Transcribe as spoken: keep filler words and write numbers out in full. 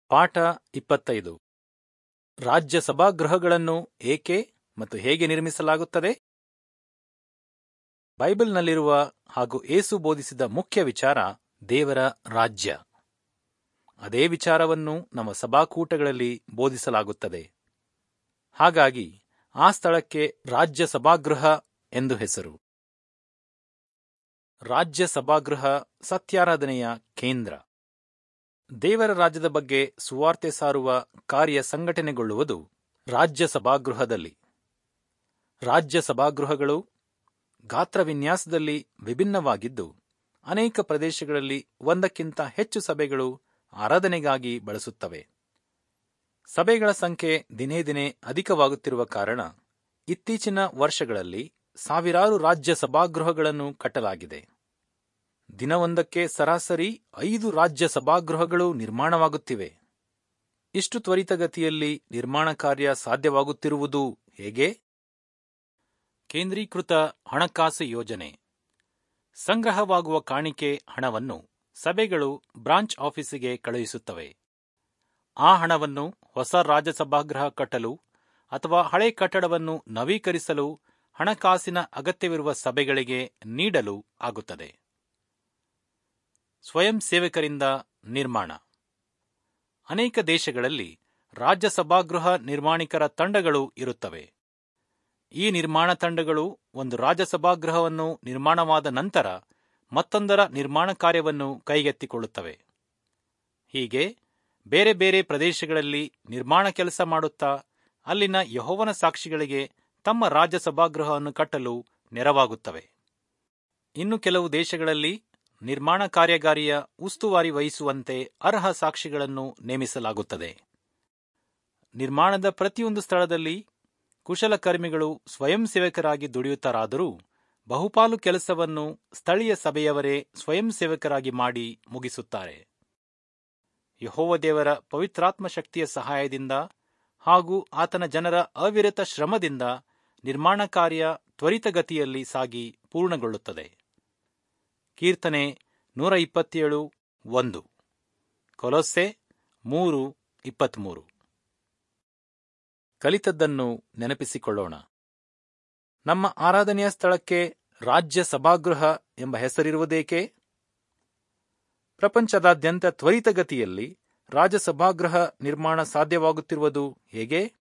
ಪಾಠ ಇಪ್ಪತ್ತೈದು. ರಾಜ್ಯ ಸಭಾಗೃಹಗಳನ್ನು ಏಕೆ ಮತ್ತು ಹೇಗೆ ನಿರ್ಮಿಸಲಾಗುತ್ತದೆ? ಬೈಬಲ್ನಲ್ಲಿರುವ ಹಾಗೂ ಏಸು ಬೋಧಿಸಿದ ಮುಖ್ಯ ವಿಚಾರ ದೇವರ ರಾಜ್ಯ. ಅದೇ ವಿಚಾರವನ್ನು ನಮ್ಮ ಸಭಾಕೂಟಗಳಲ್ಲಿ ಬೋಧಿಸಲಾಗುತ್ತದೆ. ಹಾಗಾಗಿ ಆ ಸ್ಥಳಕ್ಕೆ ರಾಜ್ಯ ಸಭಾಗೃಹ ಎಂದು ಹೆಸರು. ರಾಜ್ಯ ಸಭಾಗೃಹ ಸತ್ಯಾರಾಧನೆಯ ಕೇಂದ್ರ. ದೇವರ ರಾಜ್ಯದ ಬಗ್ಗೆ ಸುವಾರ್ತೆ ಸಾರುವ ಕಾರ್ಯ ಸಂಘಟನೆಗೊಳ್ಳುವುದು ರಾಜ್ಯ ಸಭಾಗೃಹದಲ್ಲಿ. ರಾಜ್ಯ ಸಭಾಗೃಹಗಳು ಗಾತ್ರ ವಿನ್ಯಾಸದಲ್ಲಿ ವಿಭಿನ್ನವಾಗಿದ್ದು, ಅನೇಕ ಪ್ರದೇಶಗಳಲ್ಲಿ ಒಂದಕ್ಕಿಂತ ಹೆಚ್ಚು ಸಭೆಗಳು ಆರಾಧನೆಗಾಗಿ ಬಳಸುತ್ತವೆ. ಸಭೆಗಳ ಸಂಖ್ಯೆ ದಿನೇ ದಿನೇ ಅಧಿಕವಾಗುತ್ತಿರುವ ಕಾರಣ ಇತ್ತೀಚಿನ ವರ್ಷಗಳಲ್ಲಿ ಸಾವಿರಾರು ರಾಜ್ಯ ಸಭಾಗೃಹಗಳನ್ನು ಕಟ್ಟಲಾಗಿದೆ. ದಿನವೊಂದಕ್ಕೆ ಸರಾಸರಿ ಐದು ರಾಜ್ಯ ಸಭಾಗೃಹಗಳು ನಿರ್ಮಾಣವಾಗುತ್ತಿವೆ. ಇಷ್ಟು ತ್ವರಿತಗತಿಯಲ್ಲಿ ನಿರ್ಮಾಣ ಕಾರ್ಯ ಸಾಧ್ಯವಾಗುತ್ತಿರುವುದು ಹೇಗೆ? ಕೇಂದ್ರೀಕೃತ ಹಣಕಾಸು ಯೋಜನೆ. ಸಂಗ್ರಹವಾಗುವ ಕಾಣಿಕೆ ಹಣವನ್ನು ಸಭೆಗಳು ಬ್ರಾಂಚ್ ಆಫೀಸಿಗೆ ಕಳುಹಿಸುತ್ತವೆ. ಆ ಹಣವನ್ನು ಹೊಸ ರಾಜ್ಯಸಭಾಗೃಹ ಕಟ್ಟಲು ಅಥವಾ ಹಳೆ ಕಟ್ಟಡವನ್ನು ನವೀಕರಿಸಲು ಹಣಕಾಸಿನ ಅಗತ್ಯವಿರುವ ಸಭೆಗಳಿಗೆ ನೀಡಲು ಆಗುತ್ತದೆ. ಸ್ವಯಂ ಸೇವಕರಿಂದ ನಿರ್ಮಾಣ. ಅನೇಕ ದೇಶಗಳಲ್ಲಿ ರಾಜ್ಯ ಸಭಾಗೃಹ ನಿರ್ಮಾಣಿಕರ ತಂಡಗಳು ಇರುತ್ತವೆ. ಈ ನಿರ್ಮಾಣ ತಂಡಗಳು ಒಂದು ರಾಜ್ಯ ಸಭಾಗೃಹವನ್ನು ನಿರ್ಮಾಣವಾದ ನಂತರ ಮತ್ತೊಂದರ ನಿರ್ಮಾಣ ಕಾರ್ಯವನ್ನು ಕೈಗೆತ್ತಿಕೊಳ್ಳುತ್ತವೆ. ಹೀಗೆ ಬೇರೆ ಬೇರೆ ಪ್ರದೇಶಗಳಲ್ಲಿ ನಿರ್ಮಾಣ ಕೆಲಸ ಮಾಡುತ್ತಾ ಅಲ್ಲಿನ ಯೆಹೋವನ ಸಾಕ್ಷಿಗಳಿಗೆ ತಮ್ಮ ರಾಜ್ಯ ಸಭಾಗೃಹವನ್ನು ಕಟ್ಟಲು ನೆರವಾಗುತ್ತವೆ. ಇನ್ನು ಕೆಲವು ದೇಶಗಳಲ್ಲಿ ನಿರ್ಮಾಣ ಕಾರ್ಯಗಾರಿಯ ಉಸ್ತುವಾರಿ ವಹಿಸುವಂತೆ ಅರ್ಹ ಸಾಕ್ಷಿಗಳನ್ನು ನೇಮಿಸಲಾಗುತ್ತದೆ. ನಿರ್ಮಾಣದ ಪ್ರತಿಯೊಂದು ಸ್ಥಳದಲ್ಲಿ ಕುಶಲಕರ್ಮಿಗಳು ಸ್ವಯಂ ಸೇವಕರಾಗಿ ದುಡಿಯುತ್ತಾರಾದರೂ ಬಹುಪಾಲು ಕೆಲಸವನ್ನು ಸ್ಥಳೀಯ ಸಭೆಯವರೇ ಸ್ವಯಂ ಸೇವಕರಾಗಿ ಮಾಡಿ ಮುಗಿಸುತ್ತಾರೆ. ಯೆಹೋವ ದೇವರ ಪವಿತ್ರಾತ್ಮ ಶಕ್ತಿಯ ಸಹಾಯದಿಂದ ಹಾಗೂ ಆತನ ಜನರ ಅವಿರತ ಶ್ರಮದಿಂದ ನಿರ್ಮಾಣ ಕಾರ್ಯ ತ್ವರಿತಗತಿಯಲ್ಲಿ ಸಾಗಿ ಪೂರ್ಣಗೊಳ್ಳುತ್ತದೆ. ಕೀರ್ತನೆ ನೂರ ಇಪ್ಪತ್ತೇಳು ಒಂದು, ಕೊಲೊಸ್ಸೆ ಮೂರು ಇಪ್ಪತ್ಮೂರು. ಕಲಿತದ್ದನ್ನು ನೆನಪಿಸಿಕೊಳ್ಳೋಣ. ನಮ್ಮ ಆರಾಧನೆಯ ಸ್ಥಳಕ್ಕೆ ರಾಜ್ಯ ಸಭಾಗೃಹ ಎಂಬ ಹೆಸರಿರುವುದೇಕೆ? ಪ್ರಪಂಚದಾದ್ಯಂತ ತ್ವರಿತಗತಿಯಲ್ಲಿ ರಾಜ್ಯ ಸಭಾಗೃಹ ನಿರ್ಮಾಣ ಸಾಧ್ಯವಾಗುತ್ತಿರುವುದು ಹೇಗೆ?